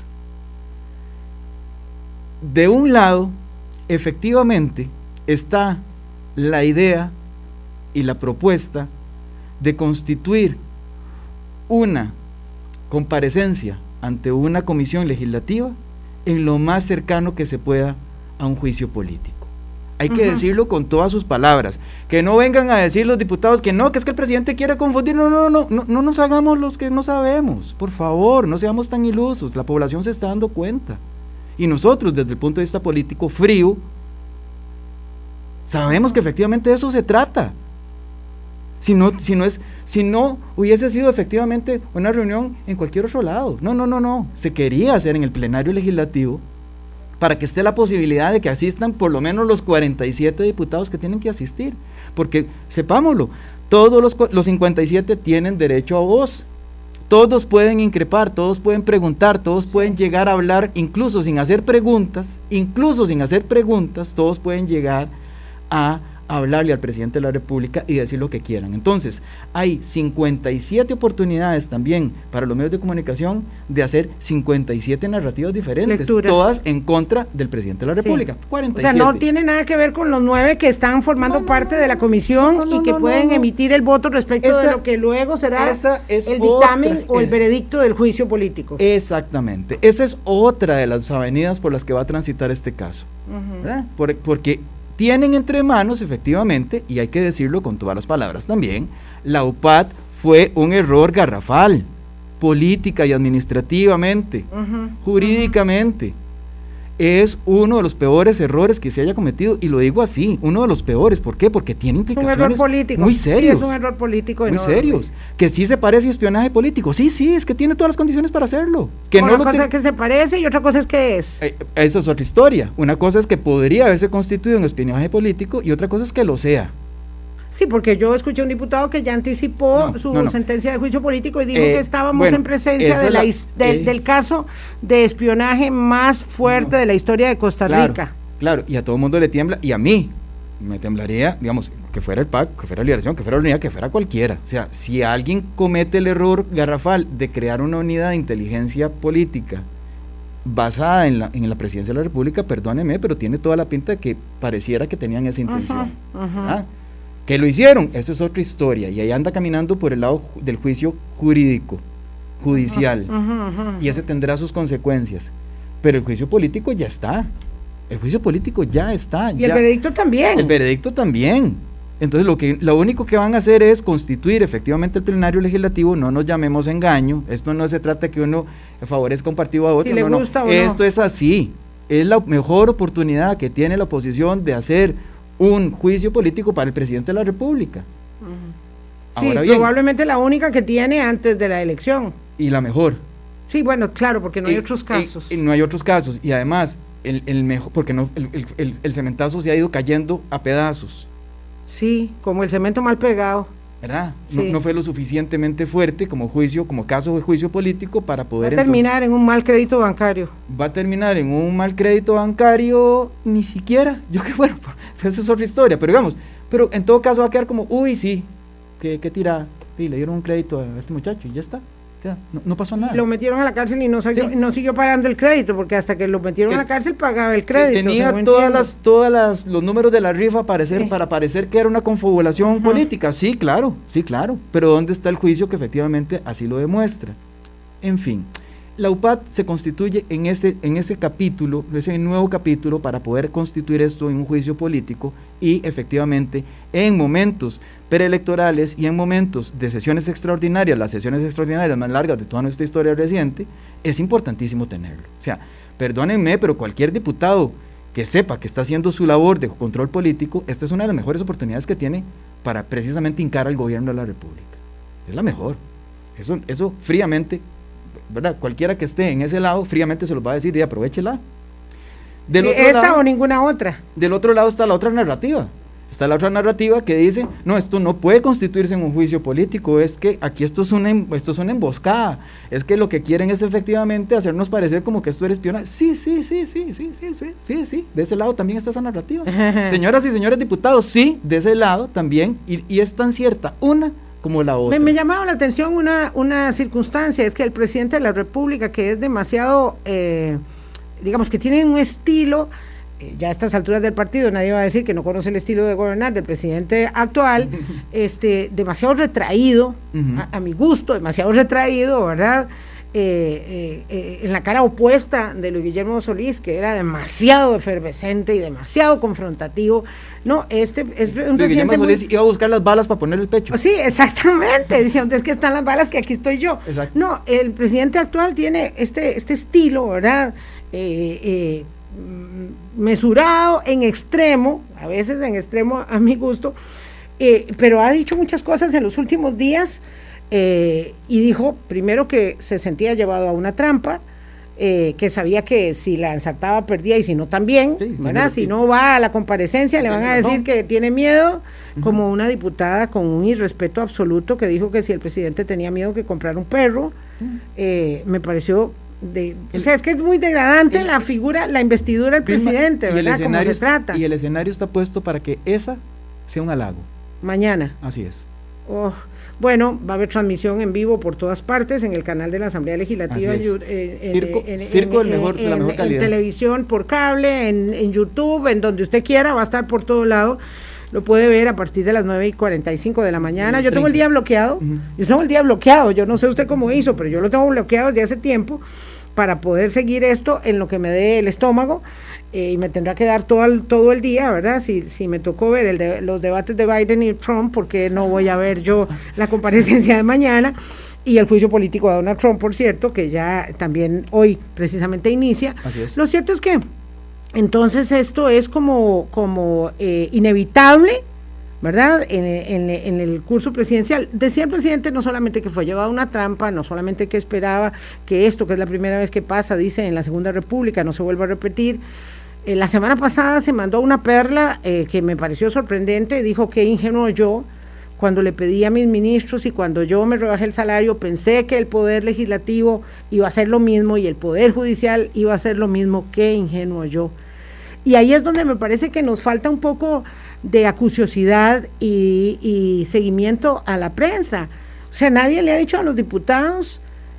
De un lado, efectivamente, está la idea y la propuesta de constituir una comparecencia ante una comisión legislativa en lo más cercano que se pueda a un juicio político. Hay que uh-huh. decirlo con todas sus palabras, que no vengan a decir los diputados que no, que es que el presidente quiere confundir, no, no, no, no, no nos hagamos los que no sabemos, por favor, no seamos tan ilusos, la población se está dando cuenta. Y nosotros, desde el punto de vista político frío, sabemos que efectivamente de eso se trata. Si no, si no es, si no hubiese sido efectivamente una reunión en cualquier otro lado. No, no, no, no. Se quería hacer en el plenario legislativo para que esté la posibilidad de que asistan por lo menos los cuarenta y siete diputados que tienen que asistir. Porque, sepámoslo, todos los, los cincuenta y siete tienen derecho a voz. todos pueden increpar, todos pueden preguntar, todos pueden llegar a hablar, incluso sin hacer preguntas, incluso sin hacer preguntas, todos pueden llegar a hablarle al presidente de la República y decir lo que quieran. Entonces, hay cincuenta y siete oportunidades también para los medios de comunicación de hacer cincuenta y siete narrativas diferentes, lecturas, todas en contra del presidente de la República. Sí. cuarenta y siete. O sea, no tiene nada que ver con los nueve que están formando no, no, parte no, de la comisión no, no, y que no, pueden no, no. emitir el voto respecto esa, de lo que luego será el dictamen otra, o el es, veredicto del juicio político. Exactamente. Esa es otra de las avenidas por las que va a transitar este caso. Uh-huh. ¿Verdad? Por, porque tienen entre manos, efectivamente, y hay que decirlo con todas las palabras también, la U P A D fue un error garrafal, política y administrativamente, uh-huh, jurídicamente. Uh-huh. Es uno de los peores errores que se haya cometido, y lo digo así, uno de los peores. ¿Por qué? Porque tiene implicaciones un error político. muy serios. Sí, es un error político. Muy serios. Que sí se parece a espionaje político. Sí, sí, es que tiene todas las condiciones para hacerlo. Que una no cosa lo es que se parece y otra cosa es que es. Eh, esa es otra historia. Una cosa es que podría haberse constituido en espionaje político y otra cosa es que lo sea. Sí, porque yo escuché a un diputado que ya anticipó no, su no, no. sentencia de juicio político y dijo eh, que estábamos bueno, en presencia de la, la, de, eh, del caso de espionaje más fuerte no, de la historia de Costa Rica. Claro, claro, y a todo el mundo le tiembla, y a mí me temblaría, digamos, que fuera el P A C, que fuera Liberación, que fuera la unidad, que fuera cualquiera. O sea, si alguien comete el error garrafal de crear una unidad de inteligencia política basada en la, en la presidencia de la República, perdóneme, pero tiene toda la pinta de que pareciera que tenían esa intención. Uh-huh, uh-huh. ¿Ah? Que lo hicieron, eso es otra historia, y ahí anda caminando por el lado ju- del juicio jurídico, judicial, uh-huh, uh-huh, uh-huh. y ese tendrá sus consecuencias, pero el juicio político ya está, el juicio político ya está. Y ya, el veredicto también. El veredicto también. Entonces lo que lo único que van a hacer es constituir efectivamente el plenario legislativo. No nos llamemos engaño, esto no se trata de que uno favorezca un partido a otro, si no, le gusta no. o Esto no. es así, es la mejor oportunidad que tiene la oposición de hacer un juicio político para el presidente de la República. Uh-huh. Sí, bien, probablemente la única que tiene antes de la elección. Y la mejor. Sí, bueno, claro, porque no y, hay otros casos. Y, y no hay otros casos, y además, el, el mejor, porque no, el, el, el, el cementazo se ha ido cayendo a pedazos. Sí, como el cemento mal pegado. ¿Verdad? Sí. No, no fue lo suficientemente fuerte como juicio, como caso de juicio político para poder... Va a terminar entonces, en un mal crédito bancario. Va a terminar en un mal crédito bancario, ni siquiera, yo que bueno, eso es otra historia, pero digamos, pero en todo caso va a quedar como, uy, sí, que, que tira, sí, le dieron un crédito a este muchacho y ya está. O sea, no, no pasó nada. Lo metieron a la cárcel y no siguió, sí. no siguió pagando el crédito, porque hasta que lo metieron que, a la cárcel pagaba el crédito. Tenía todas las, todas las, los números de la rifa parecer, sí. para parecer que era una confabulación uh-huh. política. Sí, claro, sí, claro. Pero ¿dónde está el juicio que efectivamente así lo demuestra? En fin, la U P A D se constituye en ese, en ese capítulo, ese nuevo capítulo, para poder constituir esto en un juicio político y efectivamente en momentos preelectorales y en momentos de sesiones extraordinarias, las sesiones extraordinarias más largas de toda nuestra historia reciente, es importantísimo tenerlo. O sea, perdónenme, pero cualquier diputado que sepa que está haciendo su labor de control político, esta es una de las mejores oportunidades que tiene para precisamente hincar al gobierno de la República. Es la mejor. Eso, eso fríamente, ¿verdad? Cualquiera que esté en ese lado, fríamente se los va a decir y aprovechela. Del otro ¿Esta lado, o ninguna otra? Del otro lado está la otra narrativa. Está la otra narrativa que dice, no, esto no puede constituirse en un juicio político, es que aquí esto es una, esto es una emboscada, es que lo que quieren es efectivamente hacernos parecer como que esto era espionaje. Sí, sí, sí, sí, sí, sí, sí, sí, sí, de ese lado también está esa narrativa. Señoras y señores diputados, sí, de ese lado también, y, y es tan cierta una como la otra. Me, me llamaba la atención una, una circunstancia, es que el presidente de la República, que es demasiado, eh, digamos que tiene un estilo... ya a estas alturas del partido nadie va a decir que no conoce el estilo de gobernar del presidente actual, este demasiado retraído, uh-huh. a, a mi gusto, demasiado retraído, ¿verdad? Eh, eh, eh, en la cara opuesta de Luis Guillermo Solís, que era demasiado efervescente y demasiado confrontativo. No, este es un Luis presidente Guillermo Solís muy... iba a buscar las balas para poner el pecho. Sí, exactamente, diciendo, es que están las balas, que aquí estoy yo. Exacto. No, el presidente actual tiene este, este estilo, ¿verdad? Eh, eh, mesurado en extremo, a veces en extremo a mi gusto, eh, pero ha dicho muchas cosas en los últimos días, eh, y dijo primero que se sentía llevado a una trampa, eh, que sabía que si la ensartaba perdía y si no también, sí, ¿verdad? Si no va a la comparecencia le van a decir que tiene miedo, uh-huh. como una diputada con un irrespeto absoluto que dijo que si el presidente tenía miedo que comprar un perro, uh-huh. eh, me pareció... De, el, o sea, es que es muy degradante el, la figura, la investidura del presidente, ¿verdad? Como se trata. Y el escenario está puesto para que esa sea un halago. Mañana. Así es. Oh, bueno, va a haber transmisión en vivo por todas partes, en el canal de la Asamblea Legislativa, en, eh, circo, en, circo en, mejor, en, la mejor calidad. En televisión, por cable, en, en YouTube, en donde usted quiera, va a estar por todo lado. Lo puede ver a partir de las nueve y cuarenta y cinco de la mañana. Yo tengo el día bloqueado, uh-huh. yo tengo el día bloqueado, yo no sé usted cómo hizo, pero yo lo tengo bloqueado desde hace tiempo para poder seguir esto en lo que me dé el estómago, eh, y me tendrá que dar todo el, todo el día, ¿verdad? Si, si me tocó ver el de, los debates de Biden y Trump, porque no voy a ver yo la comparecencia de mañana, y el juicio político de Donald Trump, por cierto, que ya también hoy precisamente inicia. Así es. Lo cierto es que entonces esto es como, como eh, inevitable, ¿verdad? En, en, en el curso presidencial. Decía el presidente no solamente que fue llevado a una trampa, no solamente que esperaba que esto, que es la primera vez que pasa, dice, en la Segunda República, no se vuelva a repetir. Eh, la semana pasada se mandó una perla eh, que me pareció sorprendente, dijo que ingenuo yo, cuando le pedí a mis ministros y cuando yo me rebajé el salario, pensé que el Poder Legislativo iba a hacer lo mismo y el Poder Judicial iba a hacer lo mismo, qué ingenuo yo. Y ahí es donde me parece que nos falta un poco de acuciosidad y, y seguimiento a la prensa. O sea, nadie le ha dicho a los diputados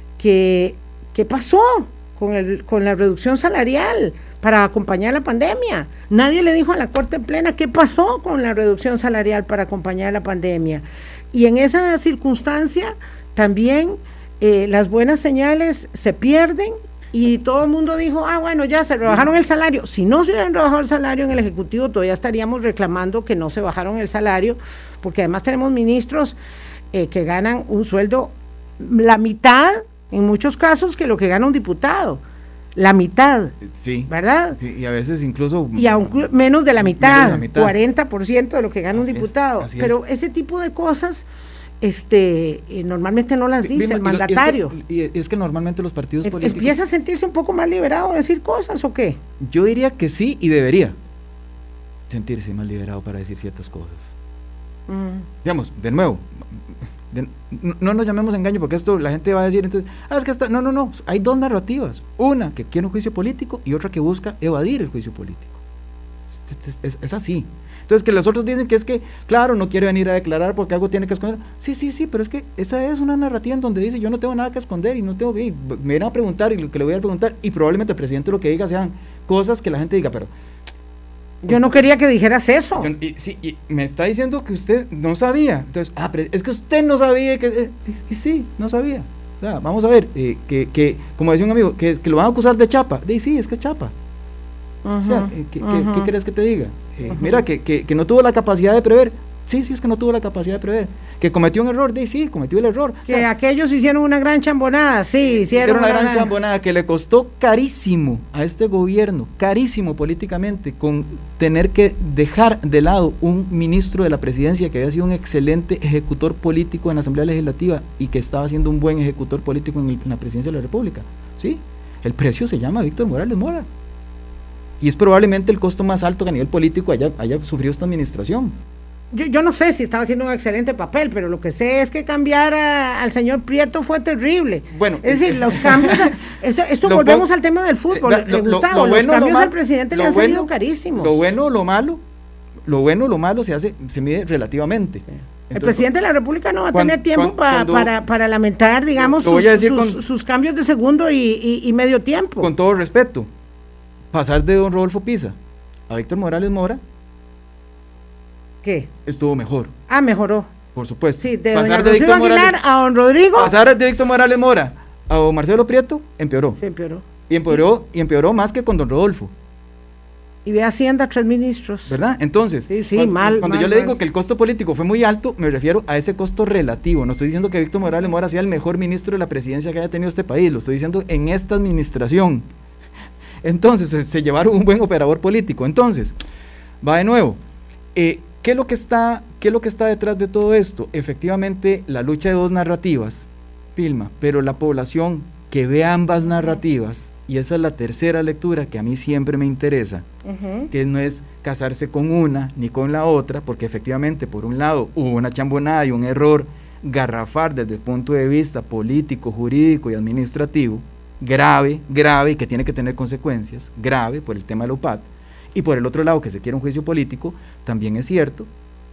que qué pasó con, el, con la reducción salarial para acompañar la pandemia. Nadie le dijo a la Corte Plena qué pasó con la reducción salarial para acompañar la pandemia. Y en esa circunstancia también eh, las buenas señales se pierden. Y todo el mundo dijo, ah, bueno, ya se rebajaron el salario. Si no se hubieran rebajado el salario en el Ejecutivo, todavía estaríamos reclamando que no se bajaron el salario, porque además tenemos ministros eh, que ganan un sueldo, la mitad, en muchos casos, que lo que gana un diputado. La mitad, sí, ¿verdad? Sí, y a veces incluso... Y aún menos de la mitad, menos de la mitad. cuarenta por ciento de lo que gana así un diputado. Es, Pero es. ese tipo de cosas... este eh, normalmente no las dice Bien, el mandatario. Y es, que, y es que normalmente los partidos políticos... ¿Empieza a sentirse un poco más liberado de decir cosas o qué? Yo diría que sí y debería sentirse más liberado para decir ciertas cosas. Mm. Digamos, de nuevo, de, no, no nos llamemos engaño porque esto la gente va a decir entonces, ah, es que está, no, no, no, hay dos narrativas, una que quiere un juicio político y otra que busca evadir el juicio político. Es, es, es, es así. Entonces que los otros dicen que es que, claro, no quiere venir a declarar porque algo tiene que esconder. Sí, sí, sí, pero es que esa es una narrativa en donde dice yo no tengo nada que esconder y no tengo que ir. Me vienen a preguntar y lo que le voy a preguntar y probablemente el presidente lo que diga sean cosas que la gente diga, pero... Yo no quería que dijeras eso. Yo, y, sí, y me está diciendo que usted no sabía. Entonces, ah, pero es que usted no sabía que... Eh, y, y sí, no sabía. O sea, vamos a ver, eh, que, que, como decía un amigo, que, que lo van a acusar de chapa. Y sí, es que es chapa. Uh-huh, o sea, ¿qué, uh-huh. ¿qué, ¿qué querés que te diga? Eh, uh-huh. Mira, que, que, que no tuvo la capacidad de prever. Sí, sí, es que no tuvo la capacidad de prever. Que cometió un error, sí, sí, cometió el error. Que o sea, aquellos hicieron una gran chambonada, sí, hicieron una, una gran chambonada que le costó carísimo a este gobierno, carísimo políticamente, con tener que dejar de lado un ministro de la presidencia que había sido un excelente ejecutor político en la Asamblea Legislativa y que estaba siendo un buen ejecutor político en, el, en la presidencia de la República. Sí, el precio se llama Víctor Morales Mora. Y es probablemente el costo más alto que a nivel político haya, haya sufrido esta administración. Yo, yo no sé si estaba haciendo un excelente papel, pero lo que sé es que cambiar a, al señor Prieto fue terrible. Bueno, es decir, los cambios, a, esto, esto volvemos al tema del fútbol, lo, le lo, Gustavo, lo bueno, los cambios mal, al presidente le han bueno, salido carísimos. Lo bueno, lo malo, lo bueno, lo malo se hace, se mide relativamente. Sí. Entonces, el presidente de la República no va a cuando, tener tiempo pa, cuando, para, para lamentar, digamos, sus, sus, con, sus cambios de segundo y, y, y medio tiempo. Con todo respeto, pasar de don Rodolfo Pisa a Víctor Morales Mora, ¿qué? Estuvo mejor. Ah, mejoró. Por supuesto. Sí, de pasar de Víctor Aguilar Morales, a don Rodrigo. Pasar de Víctor Morales Mora a don Marcelo Prieto, empeoró. Sí, empeoró. Y empeoró, y empeoró más que con don Rodolfo. Y ve Hacienda, tres ministros. ¿Verdad? Entonces, sí, sí, cuando, mal, cuando mal, yo le digo mal. que el costo político fue muy alto, me refiero a ese costo relativo. No estoy diciendo que Víctor Morales Mora sea el mejor ministro de la presidencia que haya tenido este país, lo estoy diciendo en esta administración. Entonces, se, se llevaron un buen operador político. Entonces, va de nuevo. Eh, ¿qué es lo que está, qué es lo que está detrás de todo esto? Efectivamente, la lucha de dos narrativas, Vilma, pero la población que ve ambas narrativas y esa es la tercera lectura que a mí siempre me interesa, uh-huh. que no es casarse con una ni con la otra, porque efectivamente por un lado hubo una chambonada y un error garrafal desde el punto de vista político, jurídico y administrativo, grave, grave y que tiene que tener consecuencias, grave por el tema de la U P A T, y por el otro lado que se quiere un juicio político, también es cierto,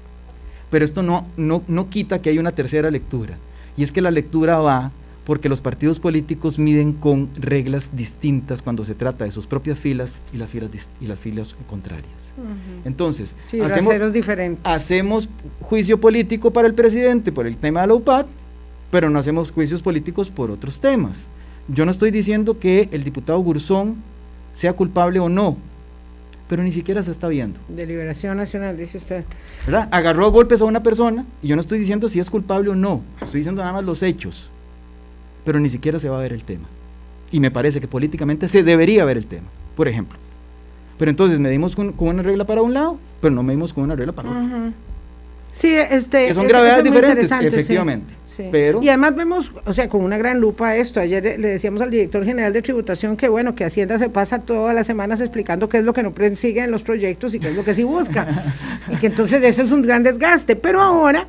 pero esto no, no, no quita que hay una tercera lectura, y es que la lectura va porque los partidos políticos miden con reglas distintas cuando se trata de sus propias filas y las filas, y las filas contrarias. Uh-huh. Entonces, sí, hacemos, diferentes. hacemos juicio político para el presidente por el tema de la U P A T, pero no hacemos juicios políticos por otros temas. Yo no estoy diciendo que el diputado Gurzón sea culpable o no, pero ni siquiera se está viendo. Deliberación nacional, dice usted. ¿Verdad? Agarró a golpes a una persona y yo no estoy diciendo si es culpable o no, estoy diciendo nada más los hechos, pero ni siquiera se va a ver el tema. Y me parece que políticamente se debería ver el tema, por ejemplo. Pero entonces medimos con, con una regla para un lado, pero no medimos con una regla para otro. Uh-huh. Sí, este, que son es, gravedades diferentes, efectivamente. Sí, sí. Pero, y además vemos, o sea, con una gran lupa esto. Ayer le decíamos al director general de tributación que bueno, que Hacienda se pasa todas las semanas explicando qué es lo que no persigue en los proyectos y qué es lo que sí busca. Y que entonces eso es un gran desgaste. Pero ahora,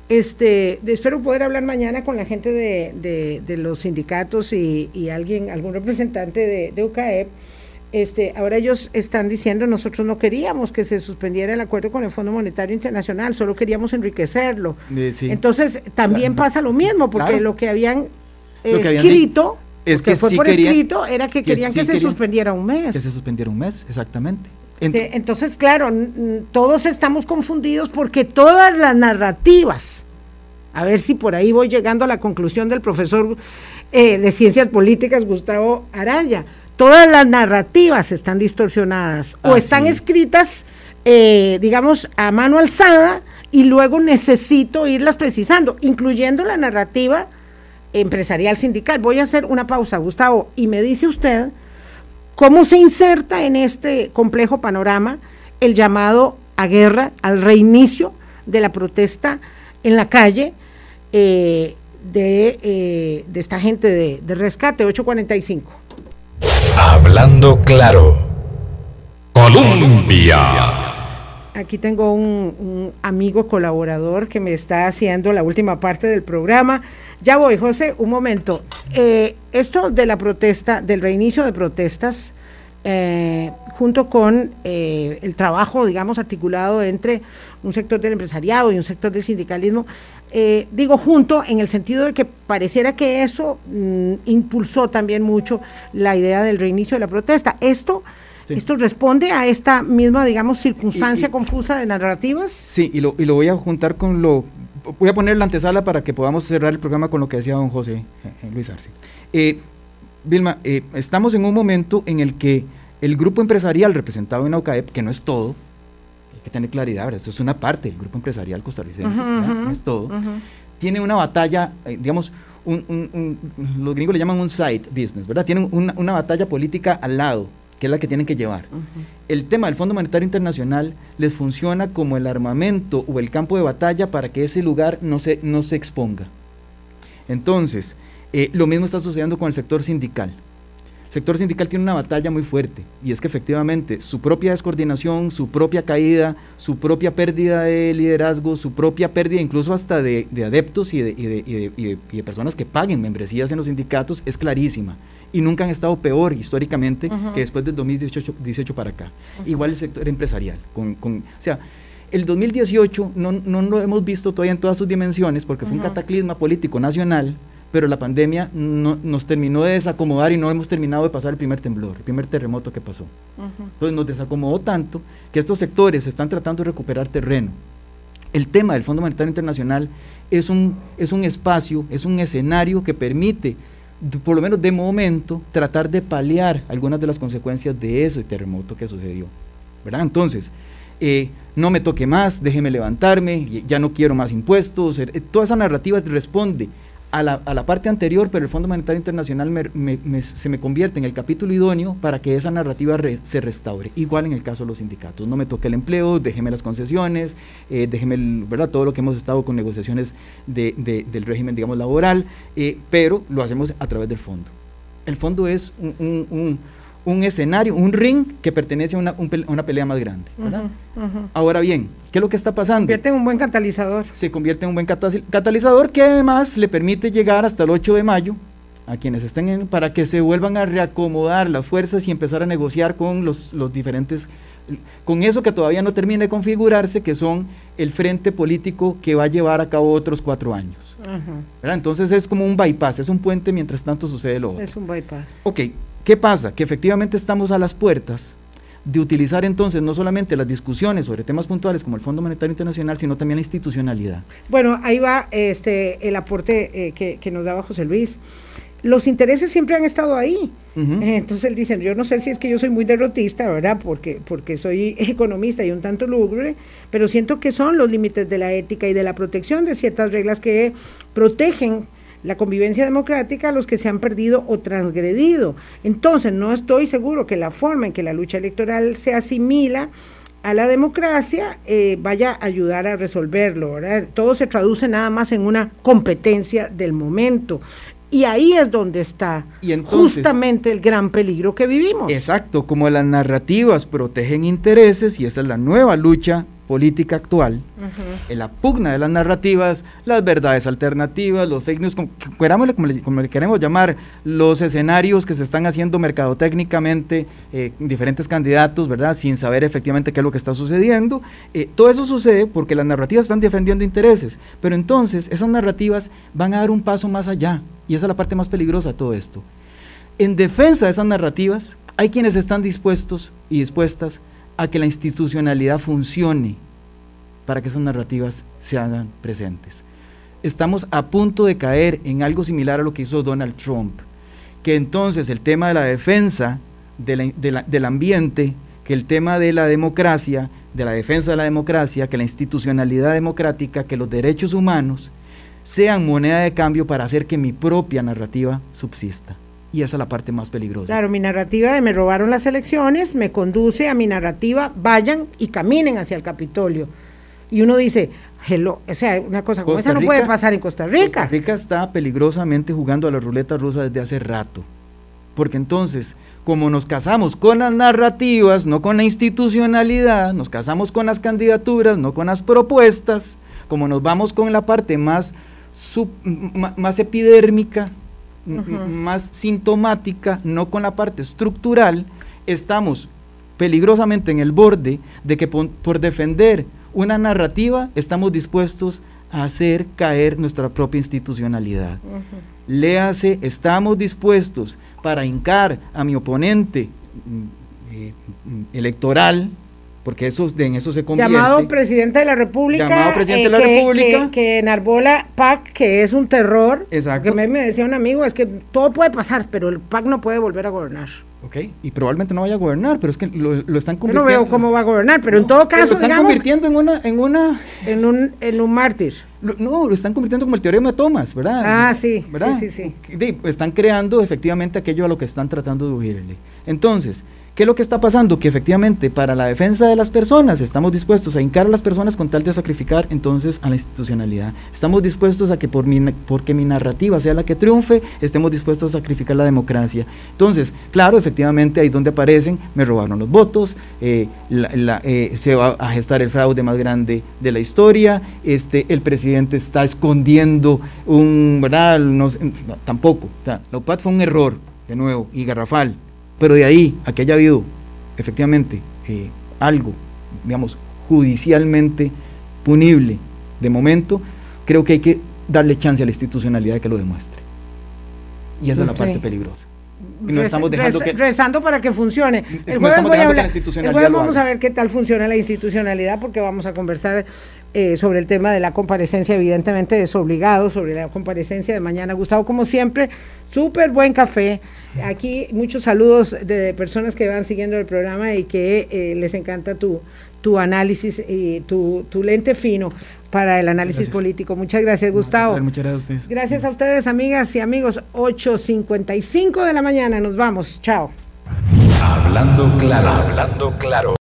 este, espero poder hablar mañana con la gente de, de, de los sindicatos y, y alguien, algún representante de, de U C A E P. Este, ahora ellos están diciendo, nosotros no queríamos que se suspendiera el acuerdo con el Fondo Monetario Internacional, solo queríamos enriquecerlo. Eh, sí. Entonces, también claro. pasa lo mismo, porque claro. lo que habían eh, lo que escrito, habían es que fue sí por quería, escrito, era que querían que, sí que se querían, suspendiera un mes. Que se suspendiera un mes, exactamente. Ent sí, entonces, claro, n todos estamos confundidos porque todas las narrativas, a ver si por ahí voy llegando a la conclusión del profesor eh, de Ciencias Políticas, Gustavo Araya, todas las narrativas están distorsionadas o ah, están sí. escritas, eh, digamos, a mano alzada y luego necesito irlas precisando, incluyendo la narrativa empresarial sindical. Voy a hacer una pausa, Gustavo, y me dice usted cómo se inserta en este complejo panorama el llamado a guerra, al reinicio de la protesta en la calle eh, de, eh, de esta gente de, de rescate, ocho cuarenta y cinco. Hablando claro. Colombia. Aquí tengo un, un amigo colaborador que me está haciendo la última parte del programa. Ya voy, José, un momento. Eh, esto de la protesta, del reinicio de protestas, eh, junto con eh, el trabajo, digamos, articulado entre un sector del empresariado y un sector del sindicalismo, eh, digo junto en el sentido de que pareciera que eso mm, impulsó también mucho la idea del reinicio de la protesta. Esto, sí. esto responde a esta misma, digamos, circunstancia y, y, confusa de narrativas. Sí, y lo, y lo voy a juntar con lo, voy a poner la antesala para que podamos cerrar el programa con lo que decía don José eh, Luis Arce. Eh, Vilma, eh, estamos en un momento en el que el grupo empresarial representado en la U C A E P, que no es todo, hay que tener claridad, ¿verdad? Esto es una parte del grupo empresarial costarricense, uh-huh, uh-huh, no es todo, uh-huh. tiene una batalla, eh, digamos, un, un, un, los gringos le llaman un side business, ¿verdad? Tienen una, una batalla política al lado, que es la que tienen que llevar. Uh-huh. El tema del Fondo Monetario Internacional les funciona como el armamento o el campo de batalla para que ese lugar no se, no se exponga. Entonces, eh, lo mismo está sucediendo con el sector sindical. El sector sindical tiene una batalla muy fuerte, y es que efectivamente su propia descoordinación, su propia caída, su propia pérdida de liderazgo, su propia pérdida incluso hasta de, de adeptos y de, y, de, y, de, y, de, y de personas que paguen membresías en los sindicatos es clarísima, y nunca han estado peor históricamente uh-huh. que después del dos mil dieciocho para acá. Uh-huh. Igual el sector empresarial, con, con, o sea, el dos mil dieciocho no, no lo hemos visto todavía en todas sus dimensiones porque uh-huh. fue un cataclisma político nacional, pero la pandemia no, nos terminó de desacomodar y no hemos terminado de pasar el primer temblor, el primer terremoto que pasó. Uh-huh. Entonces nos desacomodó tanto que estos sectores están tratando de recuperar terreno. El tema del Fondo Monetario Internacional es un, es un espacio, es un escenario que permite, por lo menos de momento, tratar de paliar algunas de las consecuencias de ese terremoto que sucedió, ¿verdad? Entonces, eh, no me toque más, déjeme levantarme, ya no quiero más impuestos, eh, toda esa narrativa responde A la, a la parte anterior, pero el Fondo Monetario Internacional me, me, me, se me convierte en el capítulo idóneo para que esa narrativa re, se restaure, igual en el caso de los sindicatos, no me toque el empleo, déjeme las concesiones, eh, déjeme el, ¿verdad? todo lo que hemos estado con negociaciones de, de, del régimen, digamos, laboral, eh, pero lo hacemos a través del fondo. El fondo es un, un, un, un escenario, un ring que pertenece a una, un pele, una pelea más grande, ¿verdad? Uh-huh, uh-huh. Ahora bien, ¿qué es lo que está pasando? Se convierte en un buen catalizador. Se convierte en un buen catalizador que además le permite llegar hasta el ocho de mayo a quienes estén en, para que se vuelvan a reacomodar las fuerzas y empezar a negociar con los, los diferentes, con eso que todavía no termina de configurarse, que son el frente político que va a llevar a cabo otros cuatro años. Uh-huh. Entonces es como un bypass, es un puente mientras tanto sucede lo otro. Es un bypass. Ok, ¿qué pasa? Que efectivamente estamos a las puertas de utilizar entonces no solamente las discusiones sobre temas puntuales como el Fondo Monetario Internacional, sino también la institucionalidad. Bueno, ahí va este el aporte eh, que, que nos daba José Luis. Los intereses siempre han estado ahí. Uh-huh. eh, entonces él dice, yo no sé si es que yo soy muy derrotista, ¿verdad? Porque, porque soy economista y un tanto lúgubre, pero siento que son los límites de la ética y de la protección de ciertas reglas que protegen la convivencia democrática a los que se han perdido o transgredido. Entonces no estoy seguro que la forma en que la lucha electoral se asimila a la democracia eh, vaya a ayudar a resolverlo, ¿verdad? Todo se traduce nada más en una competencia del momento. Y ahí es donde está y entonces, justamente el gran peligro que vivimos. Exacto, como las narrativas protegen intereses, y esa es la nueva lucha política actual, uh-huh. en la pugna de las narrativas, las verdades alternativas, los fake news, como, como, como, le, como le queremos llamar, los escenarios que se están haciendo mercadotécnicamente, eh, diferentes candidatos, ¿verdad?, sin saber efectivamente qué es lo que está sucediendo. Eh, todo eso sucede porque las narrativas están defendiendo intereses, pero entonces esas narrativas van a dar un paso más allá, y esa es la parte más peligrosa de todo esto. En defensa de esas narrativas, hay quienes están dispuestos y dispuestas a que la institucionalidad funcione para que esas narrativas se hagan presentes. Estamos a punto de caer en algo similar a lo que hizo Donald Trump, que entonces el tema de la defensa de la, de la, del ambiente, que el tema de la democracia, de la defensa de la democracia, que la institucionalidad democrática, que los derechos humanos sean moneda de cambio para hacer que mi propia narrativa subsista. Y esa es la parte más peligrosa. Claro, mi narrativa de me robaron las elecciones me conduce a mi narrativa, vayan y caminen hacia el Capitolio. Y uno dice, hello, o sea, una cosa como esa no puede pasar en Costa Rica. Costa Rica está peligrosamente jugando a la ruleta rusa desde hace rato. Porque entonces, como nos casamos con las narrativas, no con la institucionalidad, nos casamos con las candidaturas, no con las propuestas, como nos vamos con la parte más, sub, más epidérmica, Uh-huh. más sintomática, no con la parte estructural, estamos peligrosamente en el borde de que por, por defender una narrativa estamos dispuestos a hacer caer nuestra propia institucionalidad. Uh-huh. Léase, estamos dispuestos para hincar a mi oponente eh, electoral, porque eso, en eso se convierte. Llamado presidente de la República. Llamado presidente eh, de la que, República. Que, que enarbola P A C, que es un terror. Exacto. Que me, me decía un amigo, es que todo puede pasar, pero el P A C no puede volver a gobernar. Ok, y probablemente no vaya a gobernar, pero es que lo, lo están convirtiendo. Yo no veo cómo va a gobernar, pero no, en todo caso, lo están digamos, convirtiendo en una, en una, en un, en un mártir. Lo, no, lo están convirtiendo como el teorema de Thomas, ¿verdad? Ah, sí, ¿verdad? sí, sí, sí. De, están creando efectivamente aquello a lo que están tratando de huirle. Entonces, ¿qué es lo que está pasando? Que efectivamente para la defensa de las personas estamos dispuestos a hincar a las personas con tal de sacrificar entonces a la institucionalidad. Estamos dispuestos a que por mi, porque mi narrativa sea la que triunfe, estemos dispuestos a sacrificar la democracia. Entonces, claro, efectivamente ahí es donde aparecen, me robaron los votos, eh, la, la, eh, se va a gestar el fraude más grande de la historia, este, el presidente está escondiendo un, ¿verdad? No, no, tampoco, o sea, la U P A D fue un error, de nuevo, y garrafal. Pero de ahí a que haya habido efectivamente eh, algo, digamos, judicialmente punible de momento, creo que hay que darle chance a la institucionalidad de que lo demuestre. Y esa sí. es la parte peligrosa. Y no estamos dejando Rez, que, rezando para que funcione. El no estamos voy a dejando hablar, que la institucionalidad el jueves vamos lo haga. a ver qué tal funciona la institucionalidad, porque vamos a conversar eh, sobre el tema de la comparecencia, evidentemente desobligado, sobre la comparecencia de mañana. Gustavo, como siempre, súper buen café. Aquí muchos saludos de personas que van siguiendo el programa y que eh, les encanta tu, tu análisis y tu, tu lente fino para el análisis gracias. político. Muchas gracias, Gustavo. No, muchas gracias a ustedes. Gracias a ustedes, amigas y amigos. ocho cincuenta y cinco de la mañana, nos vamos. Chao. Hablando claro, hablando claro.